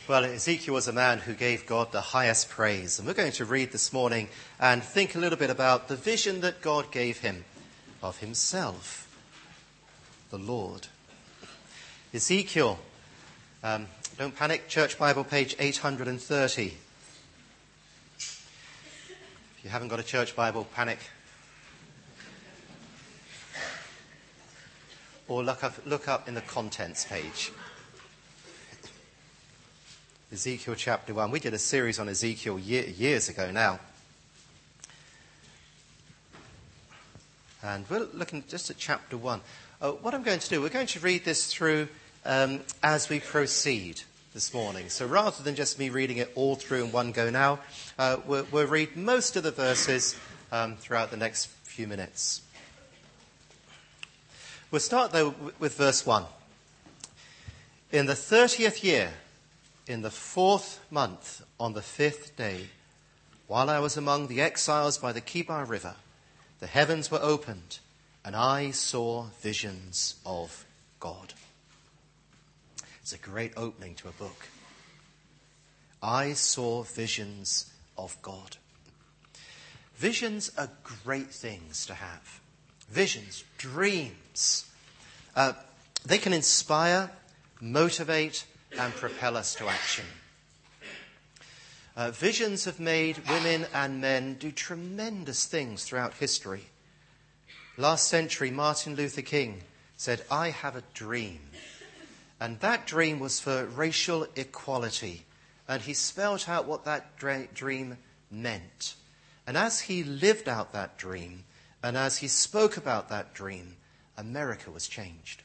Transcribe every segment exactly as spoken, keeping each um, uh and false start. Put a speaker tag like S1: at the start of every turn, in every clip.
S1: Well, Ezekiel was a man who gave God the highest praise. And we're going to read this morning and think a little bit about the vision that God gave him of himself, the Lord. Ezekiel, um, don't panic, Church Bible, page eight hundred thirty. If you haven't got a Church Bible, panic. Or look up, look up in the contents page. Ezekiel chapter one. We did a series on Ezekiel year, years ago now. And we're looking just at chapter one. Uh, what I'm going to do, we're going to read this through um, as we proceed this morning. So rather than just me reading it all through in one go now, uh, we'll, we'll read most of the verses um, throughout the next few minutes. We'll start, though, with verse one. In the thirtieth year, in the fourth month, on the fifth day, while I was among the exiles by the Kibar River, the heavens were opened, and I saw visions of God. It's a great opening to a book. I saw visions of God. Visions are great things to have. Visions, dreams. Uh, they can inspire, motivate, and propel us to action. Uh, visions have made women and men do tremendous things throughout history. Last century, Martin Luther King said, "I have a dream." And that dream was for racial equality. And he spelled out what that dra- dream meant. And as he lived out that dream, and as he spoke about that dream, America was changed.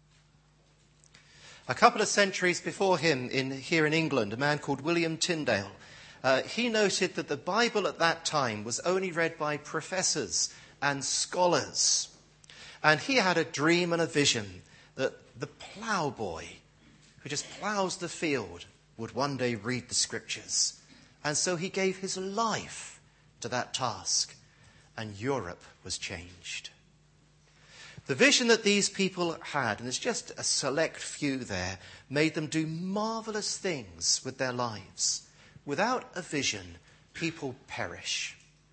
S1: A couple of centuries before him, in, here in England, a man called William Tyndale, uh, he noted that the Bible at that time was only read by professors and scholars. And he had a dream and a vision that the ploughboy, who just ploughs the field, would one day read the scriptures. And so he gave his life to that task, and Europe was changed. The vision that these people had, and there's just a select few there, made them do marvelous things with their lives. Without a vision, people perish.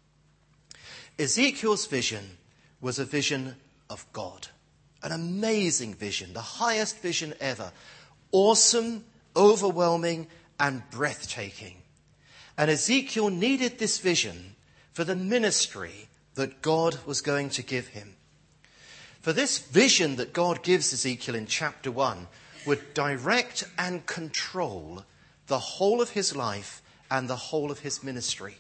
S1: Ezekiel's vision was a vision of God. An amazing vision, the highest vision ever. Awesome, overwhelming, and breathtaking. And Ezekiel needed this vision for the ministry that God was going to give him. For this vision that God gives Ezekiel in chapter one would direct and control the whole of his life and the whole of his ministry.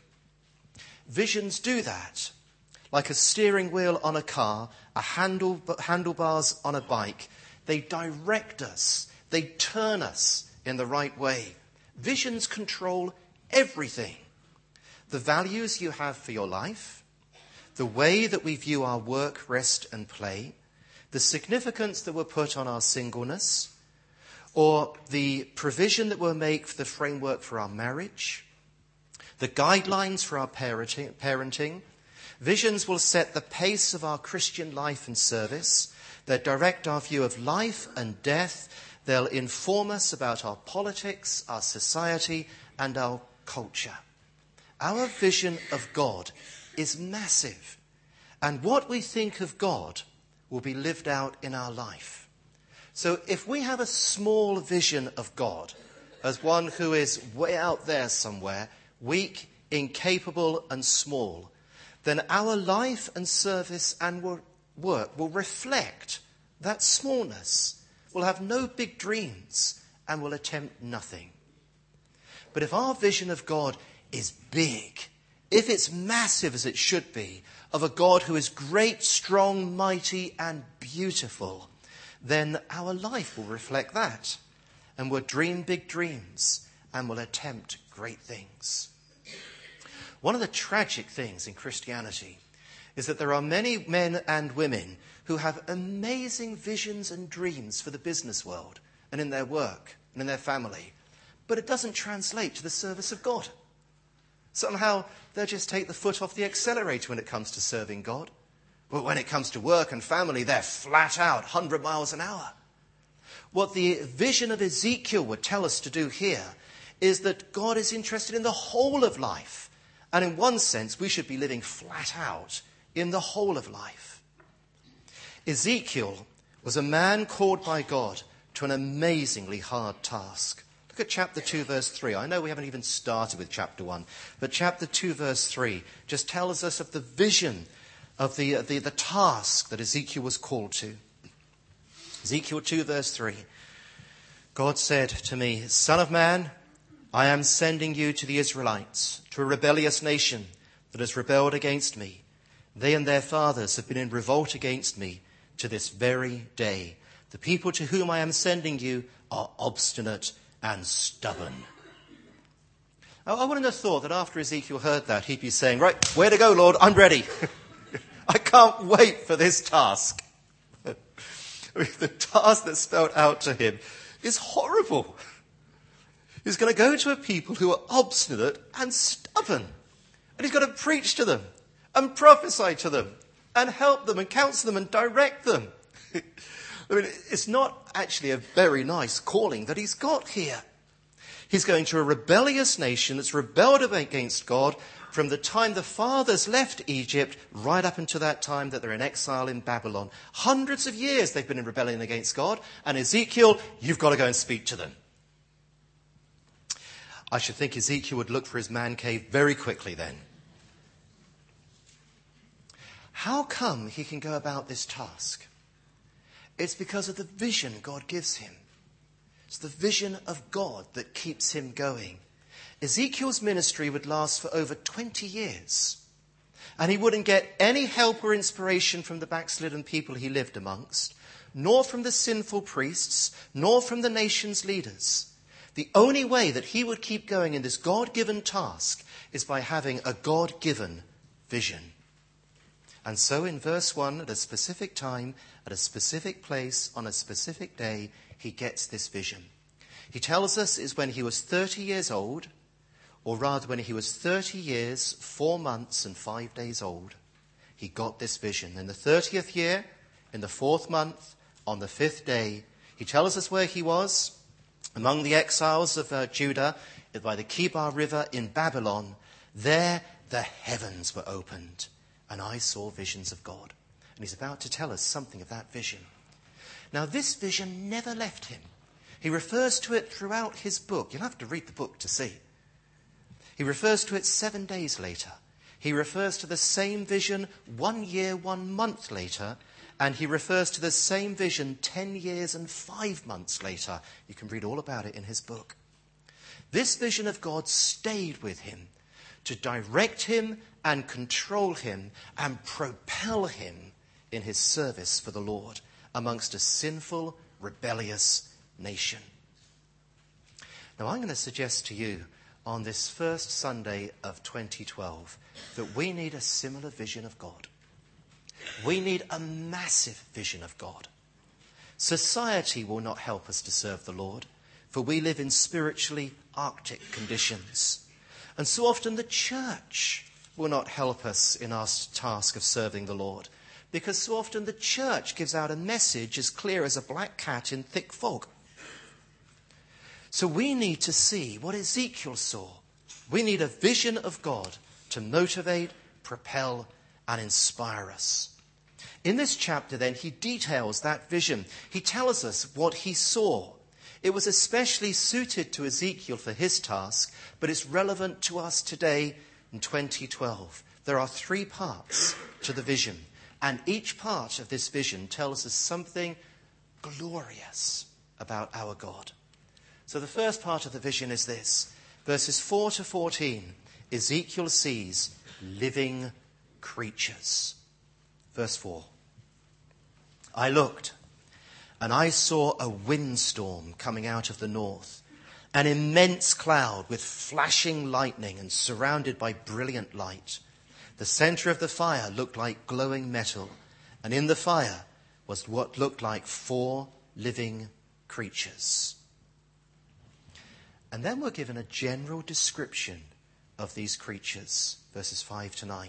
S1: Visions do that. Like a steering wheel on a car, a handle, handlebars on a bike, they direct us, they turn us in the right way. Visions control everything. The values you have for your life, the way that we view our work, rest and play, the significance that we're put on our singleness, or the provision that we'll make for the framework for our marriage, the guidelines for our parenting. Visions will set the pace of our Christian life and service. They'll direct our view of life and death. They'll inform us about our politics, our society, and our culture. Our vision of God is massive. And what we think of God will be lived out in our life. So if we have a small vision of God as one who is way out there somewhere, weak, incapable, and small, then our life and service and work will reflect that smallness. We'll have no big dreams and will attempt nothing. But if our vision of God is big, if it's massive as it should be, of a God who is great, strong, mighty, and beautiful, then our life will reflect that. And we'll dream big dreams and will attempt great things. One of the tragic things in Christianity is that there are many men and women who have amazing visions and dreams for the business world and in their work and in their family, but it doesn't translate to the service of God. Somehow they'll just take the foot off the accelerator when it comes to serving God. But when it comes to work and family, they're flat out, one hundred miles an hour. What the vision of Ezekiel would tell us to do here is that God is interested in the whole of life. And in one sense, we should be living flat out in the whole of life. Ezekiel was a man called by God to an amazingly hard task. Look at chapter two, verse three. I know we haven't even started with chapter one, but chapter two, verse three just tells us of the vision of the, the, the task that Ezekiel was called to. Ezekiel two, verse three. God said to me, "Son of man, I am sending you to the Israelites, to a rebellious nation that has rebelled against me. They and their fathers have been in revolt against me to this very day. The people to whom I am sending you are obstinate and stubborn." I wouldn't have thought that after Ezekiel heard that, he'd be saying, "Right, where to go, Lord? I'm ready. I can't wait for this task." I mean, the task that's spelled out to him is horrible. He's going to go to a people who are obstinate and stubborn. And he's got to preach to them and prophesy to them and help them and counsel them and direct them. I mean, it's not actually a very nice calling that he's got here. He's going to a rebellious nation that's rebelled against God from the time the fathers left Egypt right up until that time that they're in exile in Babylon. Hundreds of years they've been in rebellion against God. And Ezekiel, you've got to go and speak to them. I should think Ezekiel would look for his man cave very quickly then. How come he can go about this task? It's because of the vision God gives him. It's the vision of God that keeps him going. Ezekiel's ministry would last for over twenty years. And he wouldn't get any help or inspiration from the backslidden people he lived amongst, nor from the sinful priests, nor from the nation's leaders. The only way that he would keep going in this God-given task is by having a God-given vision. And so in verse one, at a specific time, at a specific place, on a specific day, he gets this vision. He tells us is when he was thirty years old, or rather when he was thirty years, four months and five days old, he got this vision. In the thirtieth year, in the fourth month, on the fifth day, he tells us where he was. Among the exiles of uh, Judah, by the Kibar River in Babylon, there the heavens were opened, and I saw visions of God. And he's about to tell us something of that vision. Now, this vision never left him. He refers to it throughout his book. You'll have to read the book to see. He refers to it seven days later. He refers to the same vision one year, one month later. And he refers to the same vision ten years and five months later. You can read all about it in his book. This vision of God stayed with him to direct him and control him and propel him in his service for the Lord amongst a sinful, rebellious nation. Now, I'm going to suggest to you on this first Sunday of twenty twelve that we need a similar vision of God. We need a massive vision of God. Society will not help us to serve the Lord, for we live in spiritually arctic conditions. And so often the church will not help us in our task of serving the Lord, because so often the church gives out a message as clear as a black cat in thick fog. So we need to see what Ezekiel saw. We need a vision of God to motivate, propel, and inspire us. In this chapter, then, he details that vision. He tells us what he saw. It was especially suited to Ezekiel for his task, but it's relevant to us today in twenty twelve. There are three parts to the vision, and each part of this vision tells us something glorious about our God. So the first part of the vision is this. Verses four to fourteen, Ezekiel sees living creatures. Verse four. I looked, and I saw a windstorm coming out of the north, an immense cloud with flashing lightning and surrounded by brilliant light. The center of the fire looked like glowing metal, and in the fire was what looked like four living creatures. And then we're given a general description of these creatures, verses five to nine.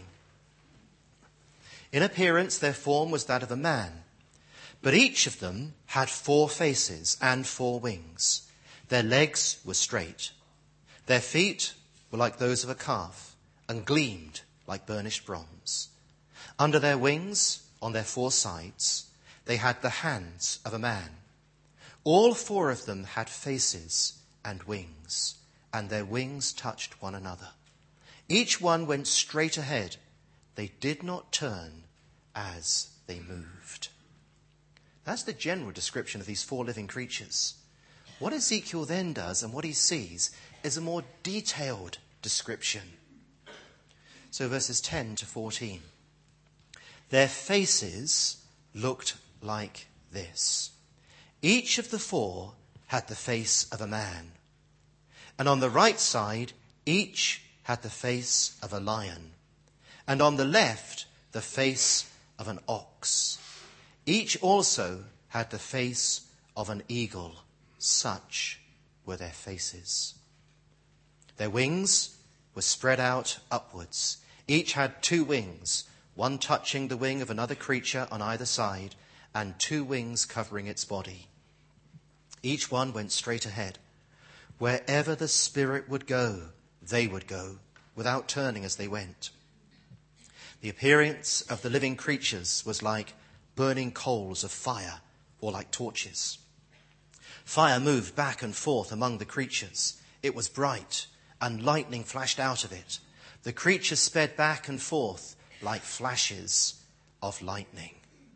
S1: In appearance, their form was that of a man, but each of them had four faces and four wings. Their legs were straight. Their feet were like those of a calf and gleamed like burnished bronze. Under their wings, on their four sides, they had the hands of a man. All four of them had faces and wings, and their wings touched one another. Each one went straight ahead. They did not turn as they moved. That's the general description of these four living creatures. What Ezekiel then does and what he sees is a more detailed description. So verses ten to fourteen. Their faces looked like this. Each of the four had the face of a man. And on the right side, each had the face of a lion. And on the left, the face of an ox. Each also had the face of an eagle. Such were their faces. Their wings were spread out upwards. Each had two wings, one touching the wing of another creature on either side, and two wings covering its body. Each one went straight ahead. Wherever the Spirit would go, they would go, without turning as they went. The appearance of the living creatures was like burning coals of fire, or like torches. Fire moved back and forth among the creatures. It was bright, and lightning flashed out of it. The creatures sped back and forth like flashes of lightning.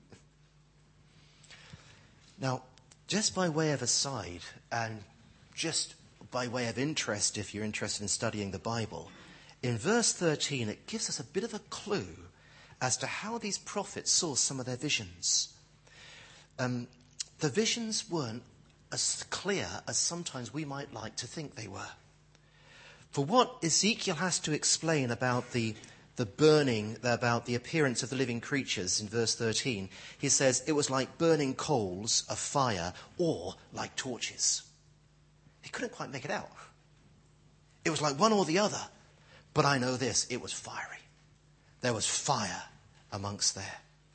S1: Now, just by way of aside, and just by way of interest, if you're interested in studying the Bible, in verse thirteen, it gives us a bit of a clue as to how these prophets saw some of their visions. Um, the visions weren't as clear as sometimes we might like to think they were. For what Ezekiel has to explain about the, the burning, about the appearance of the living creatures in verse thirteen, he says it was like burning coals of fire or like torches. He couldn't quite make it out. It was like one or the other. But I know this, it was fiery. There was fire amongst there.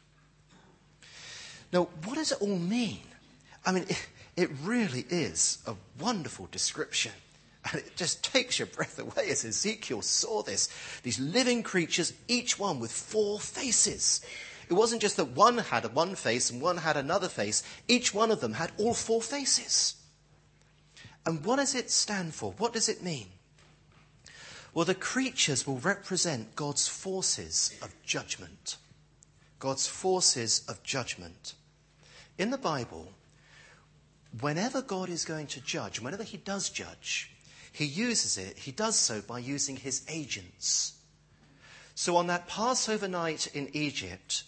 S1: Now, what does it all mean? I mean, it, it really is a wonderful description. And it just takes your breath away as Ezekiel saw this. These living creatures, each one with four faces. It wasn't just that one had one face and one had another face. Each one of them had all four faces. And what does it stand for? What does it mean? Well, the creatures will represent God's forces of judgment. God's forces of judgment. In the Bible, whenever God is going to judge, whenever he does judge, he uses it, he does so by using his agents. So on that Passover night in Egypt,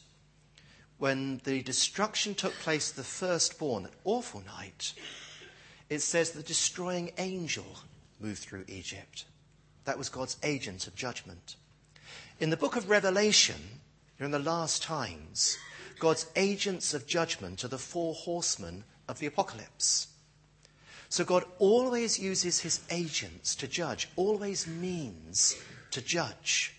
S1: when the destruction took place, the firstborn, that awful night, it says the destroying angel moved through Egypt. That was God's agent of judgment. In the book of Revelation, in the last times, God's agents of judgment are the four horsemen of the apocalypse. So God always uses his agents to judge, always means to judge.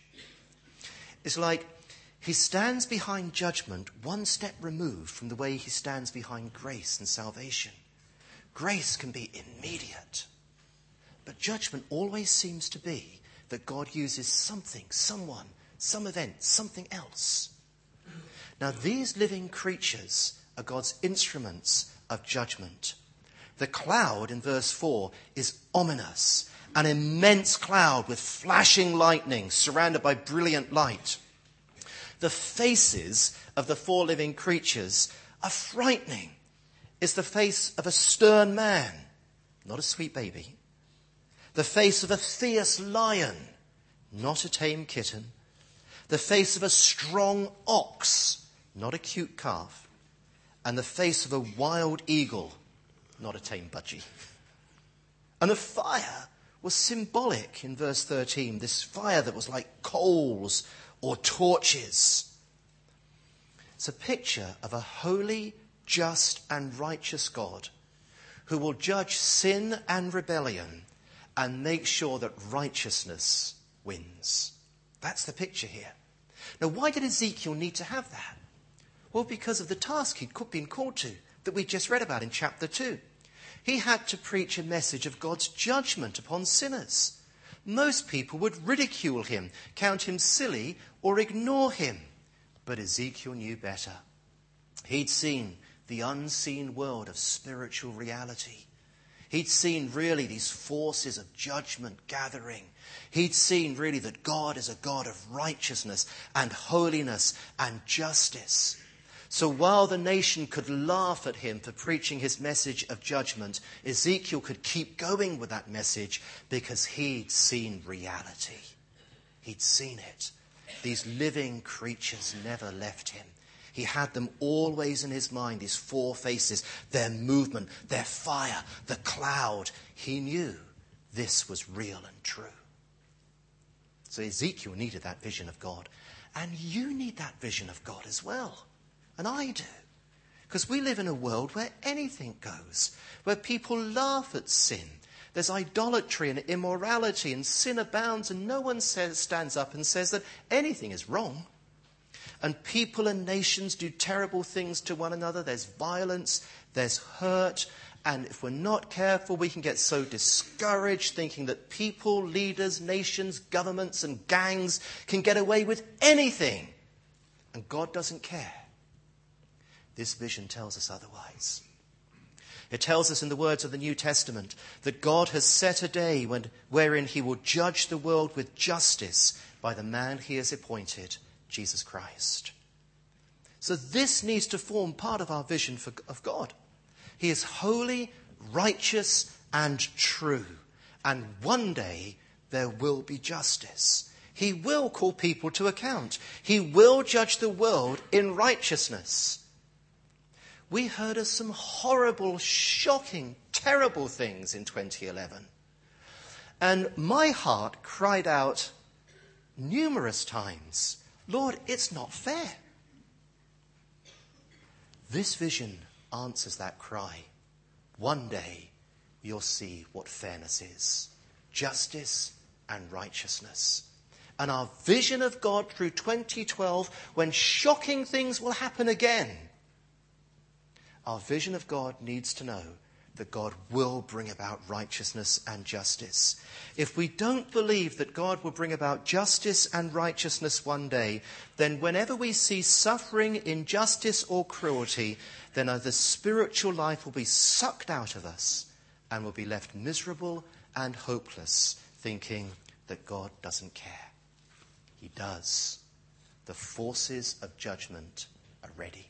S1: It's like he stands behind judgment one step removed from the way he stands behind grace and salvation. Grace can be immediate. But judgment always seems to be that God uses something, someone, some event, something else. Now, these living creatures are God's instruments of judgment. The cloud in verse four is ominous, an immense cloud with flashing lightning surrounded by brilliant light. The faces of the four living creatures are frightening. It's the face of a stern man, not a sweet baby. The face of a fierce lion, not a tame kitten. The face of a strong ox, not a cute calf. And the face of a wild eagle, not a tame budgie. And the fire was symbolic in verse thirteen, this fire that was like coals or torches. It's a picture of a holy, just and righteous God who will judge sin and rebellion and make sure that righteousness wins. That's the picture here. Now, why did Ezekiel need to have that? Well, because of the task he'd been called to that we just read about in chapter two. He had to preach a message of God's judgment upon sinners. most people would ridicule him, count him silly, or ignore him. But Ezekiel knew better. He'd seen the unseen world of spiritual reality. He'd seen really these forces of judgment gathering. He'd seen really that God is a God of righteousness and holiness and justice. So while the nation could laugh at him for preaching his message of judgment, Ezekiel could keep going with that message because he'd seen reality. He'd seen it. These living creatures never left him. He had them always in his mind, these four faces, their movement, their fire, the cloud. He knew this was real and true. So Ezekiel needed that vision of God. And you need that vision of God as well. And I do. Because we live in a world where anything goes, where people laugh at sin. There's idolatry and immorality, and sin abounds, and no one says, stands up and says that anything is wrong. And people and nations do terrible things to one another. There's violence, there's hurt, and if we're not careful, we can get so discouraged thinking that people, leaders, nations, governments, and gangs can get away with anything. And God doesn't care. This vision tells us otherwise. It tells us in the words of the New Testament that God has set a day when, wherein he will judge the world with justice by the man he has appointed, Jesus Christ. So this needs to form part of our vision for, of God. He is holy, righteous, and true. And one day there will be justice. He will call people to account. He will judge the world in righteousness. We heard of some horrible, shocking, terrible things in twenty eleven. And my heart cried out numerous times, Lord, it's not fair. This vision answers that cry. One day you'll see what fairness is. Justice and righteousness. And our vision of God through twenty twelve, when shocking things will happen again, our vision of God needs to know that God will bring about righteousness and justice. If we don't believe that God will bring about justice and righteousness one day, then whenever we see suffering, injustice, or cruelty, then the spiritual life will be sucked out of us and we'll be left miserable and hopeless, thinking that God doesn't care. He does. The forces of judgment are ready.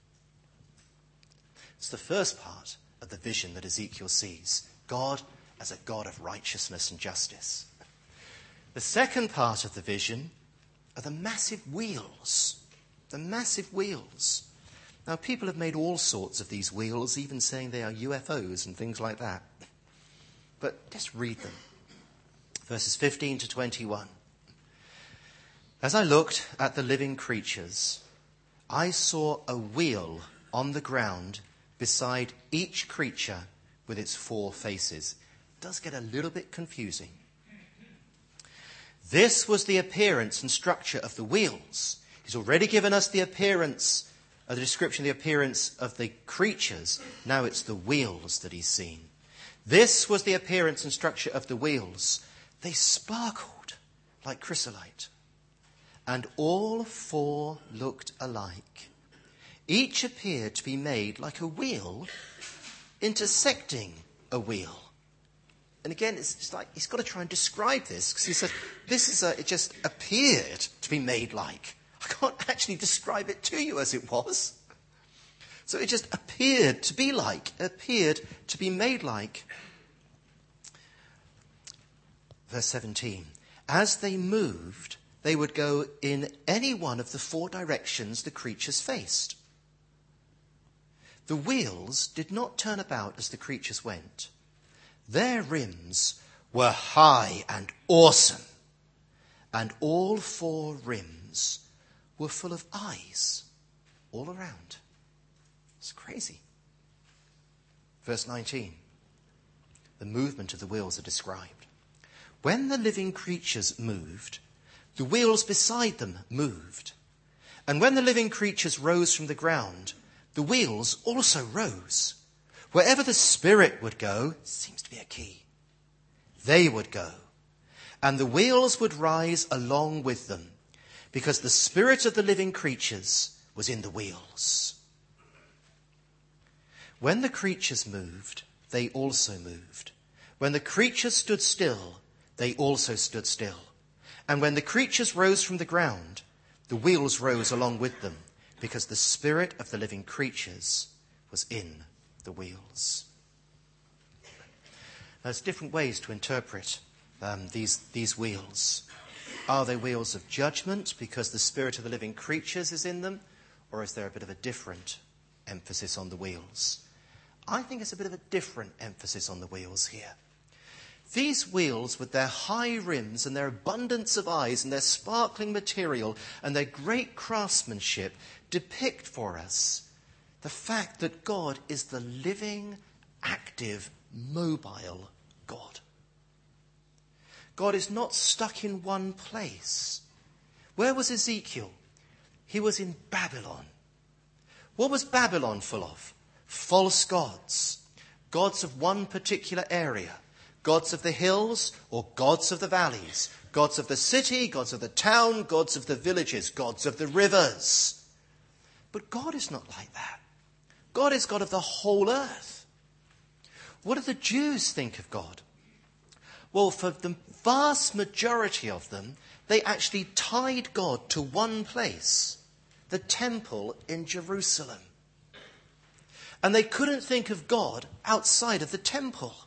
S1: It's the first part of the vision that Ezekiel sees. God as a God of righteousness and justice. The second part of the vision are the massive wheels. The massive wheels. Now, people have made all sorts of these wheels, even saying they are U F Os and things like that. But just read them. Verses fifteen to twenty-one. As I looked at the living creatures, I saw a wheel on the ground beside each creature with its four faces. It does get a little bit confusing. This was the appearance and structure of the wheels. He's already given us the appearance, uh, the description of the appearance of the creatures. Now it's the wheels that he's seen. This was the appearance and structure of the wheels. They sparkled like chrysolite. And all four looked alike. Each appeared to be made like a wheel intersecting a wheel. And again, it's, it's like he's got to try and describe this because he said, this is a, it just appeared to be made like. I can't actually describe it to you as it was. So it just appeared to be like, appeared to be made like. Verse seventeen. As they moved, they would go in any one of the four directions the creatures faced. The wheels did not turn about as the creatures went. Their rims were high and awesome, and all four rims were full of eyes all around. It's crazy. Verse nineteen. The movement of the wheels are described. When the living creatures moved, the wheels beside them moved. And when the living creatures rose from the ground, the wheels also rose. Wherever the Spirit would go, seems to be a key, they would go. and the wheels would rise along with them, because the spirit of the living creatures was in the wheels. When the creatures moved, they also moved. When the creatures stood still, they also stood still. And when the creatures rose from the ground, the wheels rose along with them, because the spirit of the living creatures was in the wheels. There's different ways to interpret um, these, these wheels. Are they wheels of judgment because the spirit of the living creatures is in them? Or is there a bit of a different emphasis on the wheels? I think it's a bit of a different emphasis on the wheels here. These wheels, with their high rims and their abundance of eyes and their sparkling material and their great craftsmanship, depict for us the fact that God is the living, active, mobile God. God is not stuck in one place. Where was Ezekiel? He was in Babylon. What was Babylon full of? False gods. Gods of one particular area. Gods of the hills or gods of the valleys. Gods of the city, gods of the town, gods of the villages, gods of the rivers. But God is not like that. God is God of the whole earth. What do the Jews think of God? Well, for the vast majority of them, they actually tied God to one place, the temple in Jerusalem. And they couldn't think of God outside of the temple.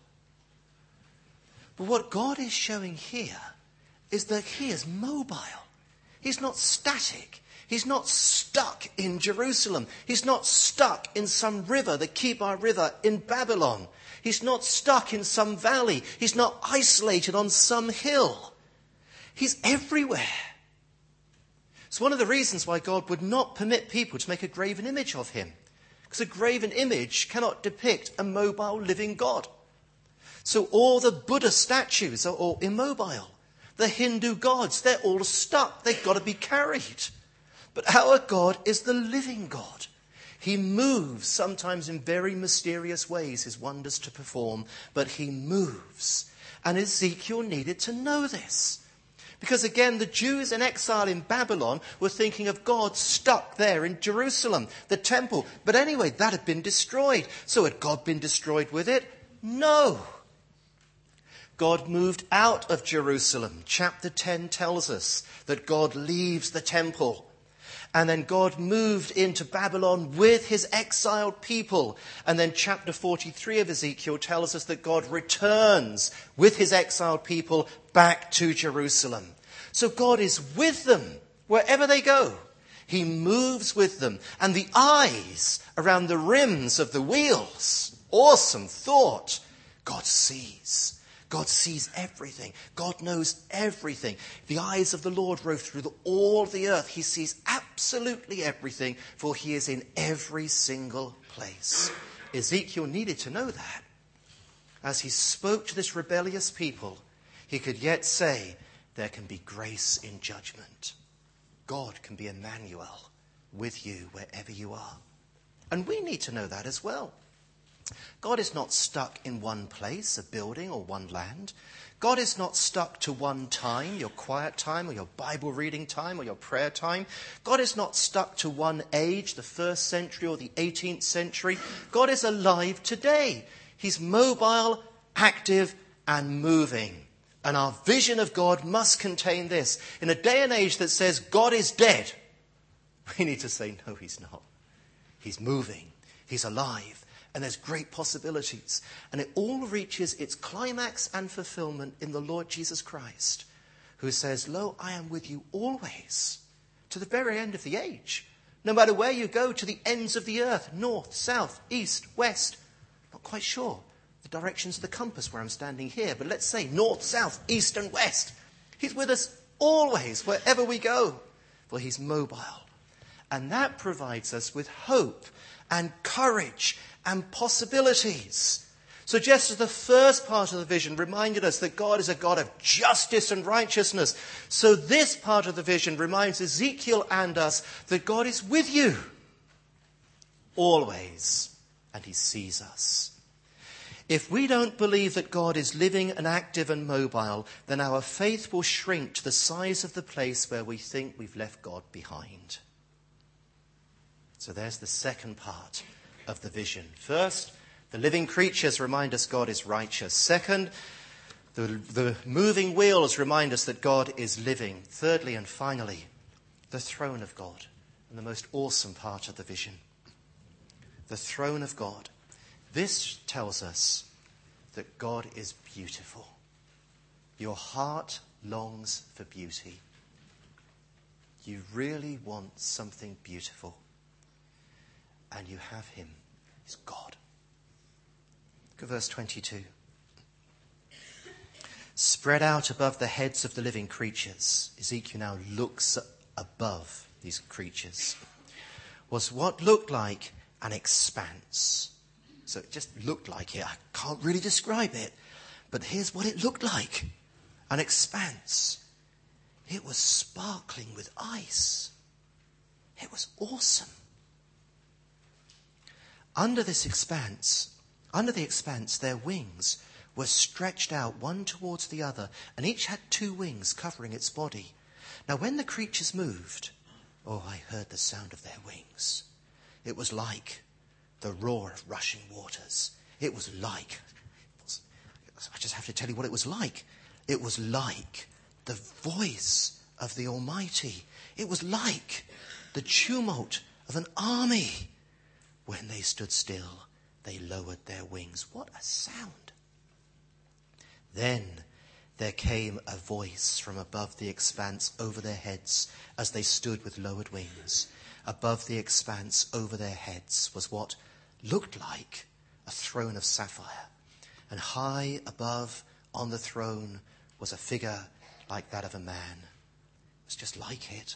S1: But what God is showing here is that he is mobile. He's not static. He's not stuck in Jerusalem. He's not stuck in some river, the Kibar River in Babylon. He's not stuck in some valley. He's not isolated on some hill. He's everywhere. It's one of the reasons why God would not permit people to make a graven image of him. Because a graven image cannot depict a mobile living God. So all the Buddha statues are all immobile. The Hindu gods, they're all stuck. They've got to be carried. But our God is the living God. He moves, sometimes in very mysterious ways, his wonders to perform, but he moves. And Ezekiel needed to know this. Because again, the Jews in exile in Babylon were thinking of God stuck there in Jerusalem, the temple. But anyway, that had been destroyed. So had God been destroyed with it? No. God moved out of Jerusalem. Chapter ten tells us that God leaves the temple. And then God moved into Babylon with his exiled people. And then chapter forty-three of Ezekiel tells us that God returns with his exiled people back to Jerusalem. So God is with them wherever they go. He moves with them. And the eyes around the rims of the wheels, awesome thought, God sees. God sees everything. God knows everything. The eyes of the Lord rove through the, all the earth. He sees absolutely everything, for he is in every single place. Ezekiel needed to know that. As he spoke to this rebellious people, he could yet say, there can be grace in judgment. God can be Emmanuel with you wherever you are. And we need to know that as well. God is not stuck in one place, a building or one land. God is not stuck to one time, your quiet time or your Bible reading time or your prayer time. God is not stuck to one age, the first century or the eighteenth century. God is alive today. He's mobile, active, and moving. And our vision of God must contain this. In a day and age that says God is dead, we need to say, no, he's not. He's moving. He's alive. And there's great possibilities. And it all reaches its climax and fulfillment in the Lord Jesus Christ, who says, lo, I am with you always, to the very end of the age. No matter where you go, to the ends of the earth, north, south, east, west. Not quite sure the directions of the compass where I'm standing here, but let's say north, south, east, and west. He's with us always, wherever we go, for he's mobile. And that provides us with hope and courage and possibilities. So just as the first part of the vision reminded us that God is a God of justice and righteousness, so this part of the vision reminds Ezekiel and us that God is with you always, and he sees us. If we don't believe that God is living and active and mobile, then our faith will shrink to the size of the place where we think we've left God behind. So there's the second part of the vision. First, the living creatures remind us God is righteous. Second, the, the moving wheels remind us that God is living. Thirdly and finally, the throne of God, and the most awesome part of the vision. The throne of God. This tells us that God is beautiful. Your heart longs for beauty. You really want something beautiful. And you have him. He's God. Look at verse twenty-two. Spread out above the heads of the living creatures. Ezekiel now looks above these creatures. Was what looked like an expanse. So it just looked like it. I can't really describe it. But here's what it looked like. An expanse. It was sparkling with ice. It was awesome. Under this expanse, under the expanse, their wings were stretched out one towards the other, and each had two wings covering its body. Now when the creatures moved, oh, I heard the sound of their wings. It was like the roar of rushing waters. It was like, I just have to tell you what it was like. It was like the voice of the Almighty. It was like the tumult of an army. When they stood still, they lowered their wings. What a sound. Then there came a voice from above the expanse over their heads as they stood with lowered wings. Above the expanse over their heads was what looked like a throne of sapphire. And high above on the throne was a figure like that of a man. It was just like it.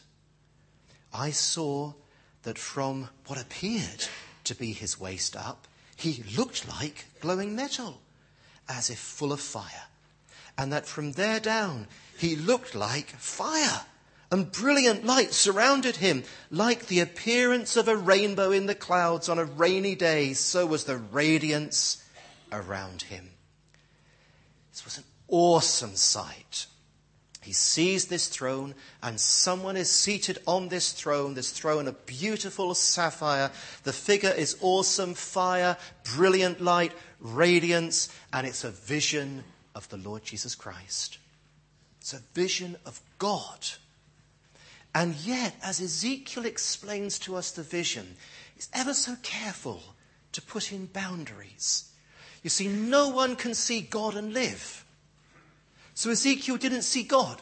S1: I saw that from what appeared to be his waist up, he looked like glowing metal, as if full of fire. And that from there down, he looked like fire. And brilliant light surrounded him, like the appearance of a rainbow in the clouds on a rainy day. So was the radiance around him. This was an awesome sight. He sees this throne, and someone is seated on this throne, this throne of beautiful sapphire. The figure is awesome, fire, brilliant light, radiance, and it's a vision of the Lord Jesus Christ. It's a vision of God. And yet, as Ezekiel explains to us the vision, he's ever so careful to put in boundaries. You see, no one can see God and live. So Ezekiel didn't see God.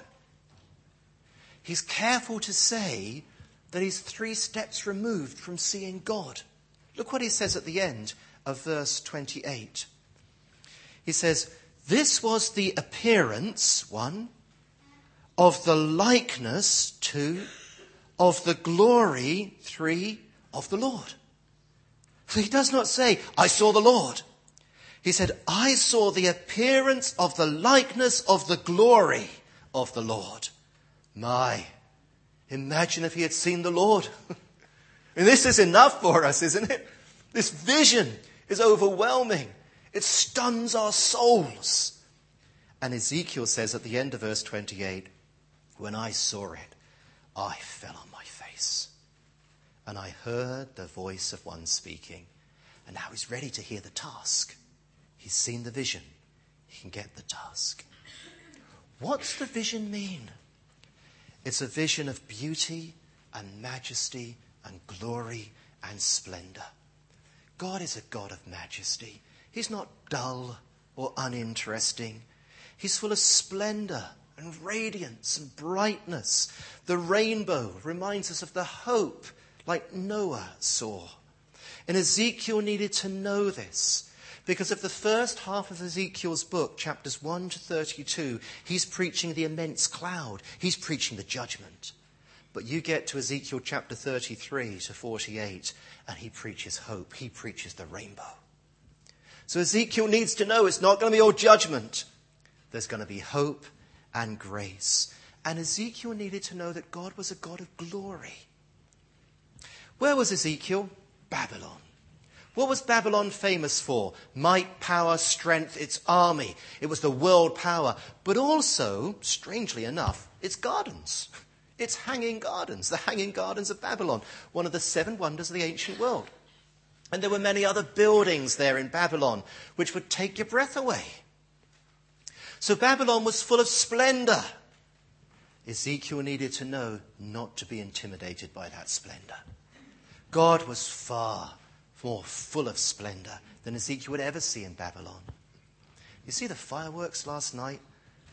S1: He's careful to say that he's three steps removed from seeing God. Look what he says at the end of verse twenty-eight. He says, this was the appearance, one, of the likeness, two, of the glory, three, of the Lord. So he does not say, I saw the Lord. He said, I saw the appearance of the likeness of the glory of the Lord. My, imagine if he had seen the Lord. And this is enough for us, isn't it? This vision is overwhelming. It stuns our souls. And Ezekiel says at the end of verse twenty-eight, when I saw it, I fell on my face. And I heard the voice of one speaking. And now he's ready to hear the task. He's seen the vision. He can get the task. What's the vision mean? It's a vision of beauty and majesty and glory and splendor. God is a God of majesty. He's not dull or uninteresting. He's full of splendor and radiance and brightness. The rainbow reminds us of the hope like Noah saw. And Ezekiel needed to know this. Because of the first half of Ezekiel's book, chapters one to thirty-two, he's preaching the immense cloud. He's preaching the judgment. But you get to Ezekiel chapter thirty-three to forty-eight, and he preaches hope. He preaches the rainbow. So Ezekiel needs to know it's not going to be all judgment. There's going to be hope and grace. And Ezekiel needed to know that God was a God of glory. Where was Ezekiel? Babylon. What was Babylon famous for? Might, power, strength, its army. It was the world power. But also, strangely enough, its gardens. Its hanging gardens. The hanging gardens of Babylon. One of the seven wonders of the ancient world. And there were many other buildings there in Babylon which would take your breath away. So Babylon was full of splendor. Ezekiel needed to know not to be intimidated by that splendor. God was far more full of splendor than Ezekiel would ever see in Babylon. You see the fireworks last night?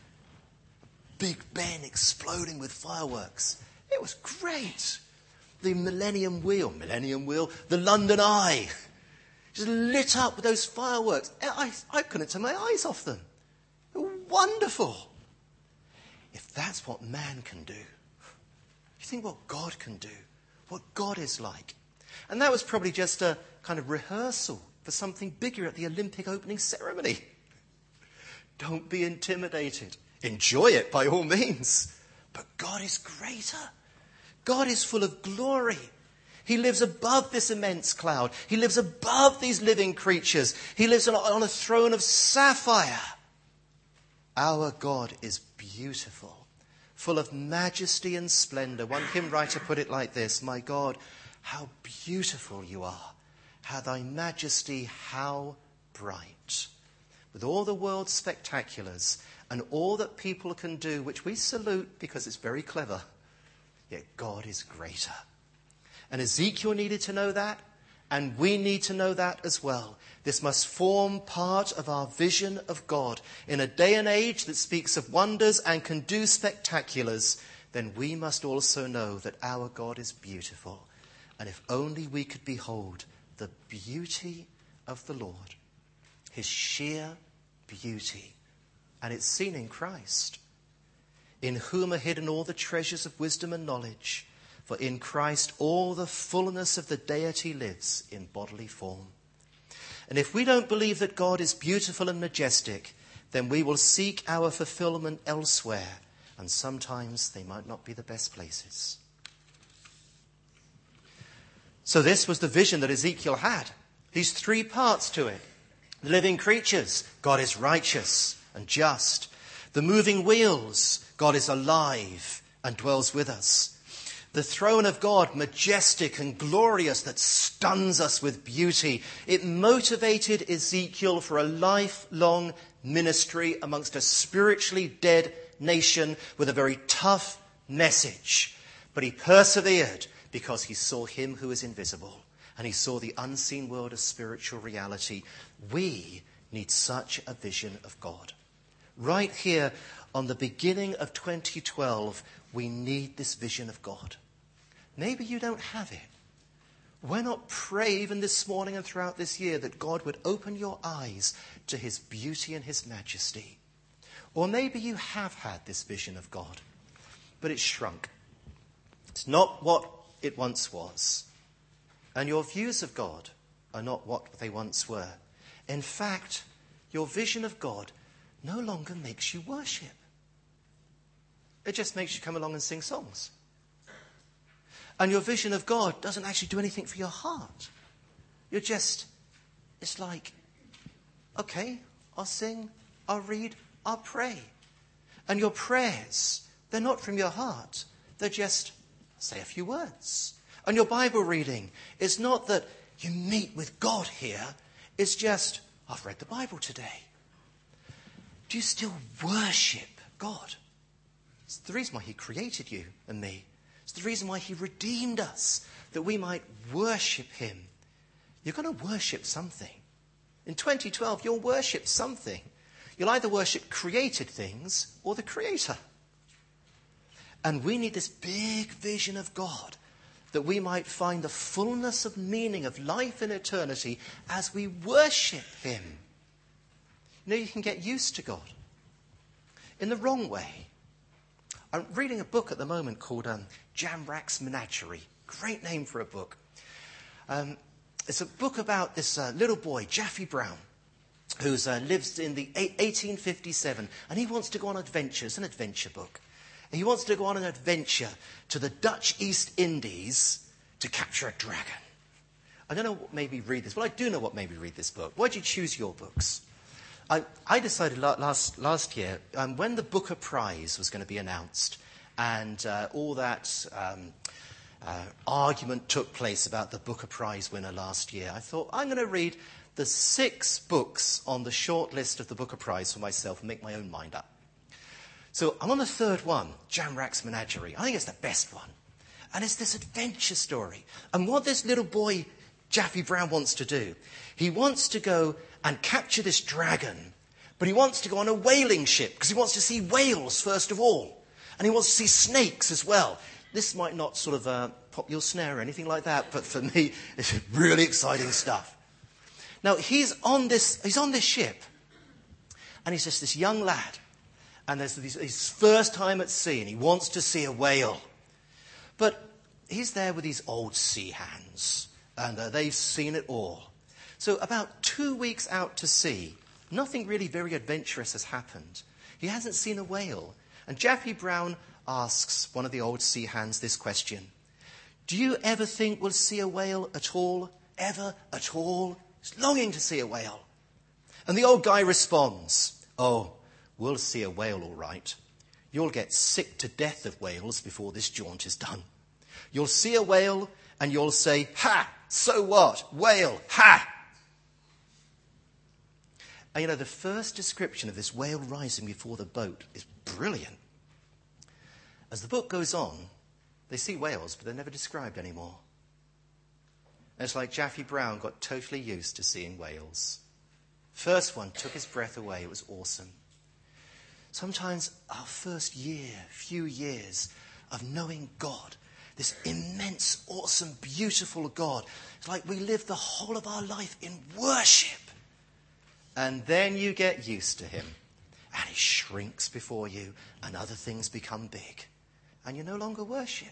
S1: Big Ben exploding with fireworks. It was great. The Millennium Wheel, Millennium Wheel, the London Eye, just lit up with those fireworks. I, I couldn't take my eyes off them. They were wonderful. If that's what man can do, you think what God can do, what God is like. And that was probably just a kind of rehearsal for something bigger at the Olympic opening ceremony. Don't be intimidated. Enjoy it by all means. But God is greater. God is full of glory. He lives above this immense cloud. He lives above these living creatures. He lives on a, on a throne of sapphire. Our God is beautiful, full of majesty and splendor. One hymn writer put it like this: my God, how beautiful you are. How thy majesty, how bright. With all the world's spectaculars and all that people can do, which we salute because it's very clever, yet God is greater. And Ezekiel needed to know that, and we need to know that as well. This must form part of our vision of God. In a day and age that speaks of wonders and can do spectaculars, then we must also know that our God is beautiful. And if only we could behold the beauty of the Lord, his sheer beauty. And it's seen in Christ, in whom are hidden all the treasures of wisdom and knowledge. For in Christ all the fullness of the deity lives in bodily form. And if we don't believe that God is beautiful and majestic, then we will seek our fulfillment elsewhere. And sometimes they might not be the best places. So this was the vision that Ezekiel had. These three parts to it. The living creatures, God is righteous and just. The moving wheels, God is alive and dwells with us. The throne of God, majestic and glorious, that stuns us with beauty. It motivated Ezekiel for a lifelong ministry amongst a spiritually dead nation with a very tough message. But he persevered because he saw him who is invisible, and he saw the unseen world of spiritual reality. We need such a vision of God. Right here on the beginning of twenty twelve, we need this vision of God. Maybe you don't have it. Why not pray even this morning and throughout this year that God would open your eyes to his beauty and his majesty? Or maybe you have had this vision of God, but it's shrunk. It's not what it once was. And your views of God are not what they once were. In fact, your vision of God no longer makes you worship. It just makes you come along and sing songs. And your vision of God doesn't actually do anything for your heart. You're just, it's like, okay, I'll sing, I'll read, I'll pray. And your prayers, they're not from your heart. They're just, say a few words. And your Bible reading is not that you meet with God here. It's just, I've read the Bible today. Do you still worship God? It's the reason why he created you and me. It's the reason why he redeemed us, that we might worship him. You're going to worship something. In twenty twelve, you'll worship something. You'll either worship created things or the Creator. And we need this big vision of God, that we might find the fullness of meaning of life in eternity as we worship him. You know, you can get used to God in the wrong way. I'm reading a book at the moment called um, Jamrak's Menagerie. Great name for a book. Um, it's a book about this uh, little boy, Jaffe Brown, who uh, lives in the eighteen fifty-seven, and he wants to go on adventures, an adventure book. He wants to go on an adventure to the Dutch East Indies to capture a dragon. I don't know what made me read this. Well, I do know what made me read this book. Why did you choose your books? I, I decided last, last year, um, when the Booker Prize was going to be announced, and uh, all that um, uh, argument took place about the Booker Prize winner last year, I thought, I'm going to read the six books on the short list of the Booker Prize for myself and make my own mind up. So I'm on the third one, Jamrak's Menagerie. I think it's the best one. And it's this adventure story. And what this little boy, Jaffy Brown, wants to do, he wants to go and capture this dragon, but he wants to go on a whaling ship because he wants to see whales first of all. And he wants to see snakes as well. This might not sort of uh, pop your snare or anything like that, but for me, it's really exciting stuff. Now, he's on this, he's on this ship, and he's just this young lad, and there's this, his first time at sea, and he wants to see a whale. But he's there with these old sea hands, and uh, they've seen it all. So about two weeks out to sea, nothing really very adventurous has happened. He hasn't seen a whale. And Jaffy Brown asks one of the old sea hands this question. Do you ever think we'll see a whale at all? Ever at all? He's longing to see a whale. And the old guy responds, oh, we'll see a whale all right. You'll get sick to death of whales before this jaunt is done. You'll see a whale and you'll say, ha, so what? Whale, ha! And, you know, the first description of this whale rising before the boat is brilliant. As the book goes on, they see whales, but they're never described anymore. And it's like Jaffy Brown got totally used to seeing whales. First one took his breath away. It was awesome. Sometimes our first year, few years of knowing God, this immense, awesome, beautiful God, it's like we live the whole of our life in worship. And then you get used to him, and he shrinks before you, and other things become big, and you no longer worship.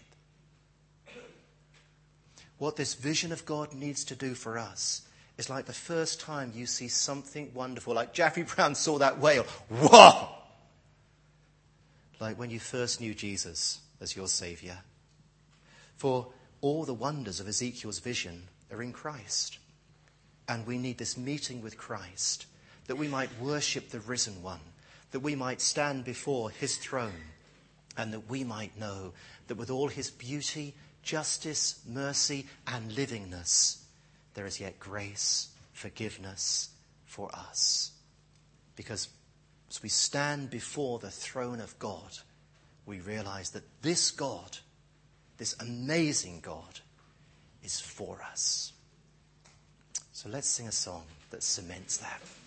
S1: What this vision of God needs to do for us is like the first time you see something wonderful, like Jaffy Brown saw that whale. Whoa! Like when you first knew Jesus as your Saviour. For all the wonders of Ezekiel's vision are in Christ. And we need this meeting with Christ, that we might worship the risen one, that we might stand before his throne, and that we might know that with all his beauty, justice, mercy, and livingness, there is yet grace, forgiveness for us. Because as we stand before the throne of God, we realize that this God, this amazing God, is for us. So let's sing a song that cements that.